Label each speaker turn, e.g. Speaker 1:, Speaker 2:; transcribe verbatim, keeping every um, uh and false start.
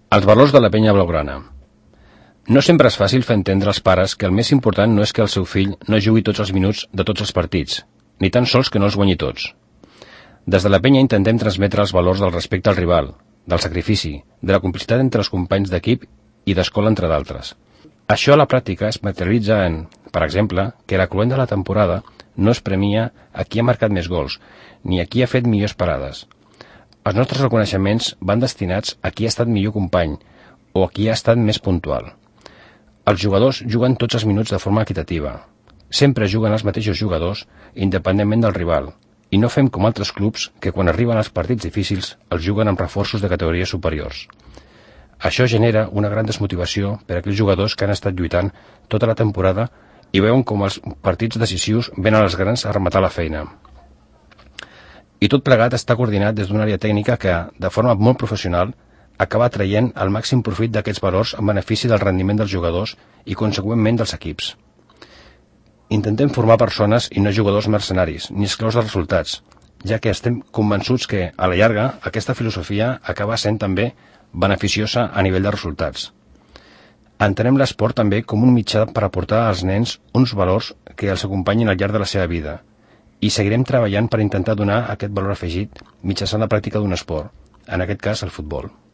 Speaker 1: Els valors de la penya blaugrana. No sempre és fàcil fer entendre als pares que el més important no és que el seu fill no jugui tots els minuts de tots els partits, ni tan sols que no els guanyi tots. Des de la penya intentem transmetre els valors del respecte al rival, del sacrifici, de la complicitat entre els companys d'equip i d'escola, entre d'altres. Això a la pràctica es materialitza en, per exemple, que la cloenda de la temporada no es premia a qui ha marcat més gols, ni a qui ha fet millors parades. Els nostres reconeixements van destinats a qui ha estat millor company o a qui ha estat més puntual. Els jugadors juguen tots els minuts de forma equitativa. Sempre juguen els mateixos jugadors, independentment del rival, i no fem com altres clubs que quan arriben els partits difícils els juguen amb reforços de categories superiors. Això genera una gran desmotivació per a aquells jugadors que han estat lluitant tota la temporada i veuen com els partits decisius venen als grans a rematar la feina. I tot plegat està coordinat des d'una àrea tècnica que, de forma molt professional, acaba traient el màxim profit d'aquests valors en benefici del rendiment dels jugadors i, conseqüentment, dels equips. Intentem formar persones i no jugadors mercenaris, ni esclaus dels resultats, ja que estem convençuts que, a la llarga, aquesta filosofia acaba sent també beneficiosa a nivell de resultats. Entenem l'esport també com un mitjà per aportar als nens uns valors que els acompanyin al llarg de la seva vida, i seguirem treballant per intentar donar aquest valor afegit mitjançant la pràctica d'un esport, en aquest cas el futbol.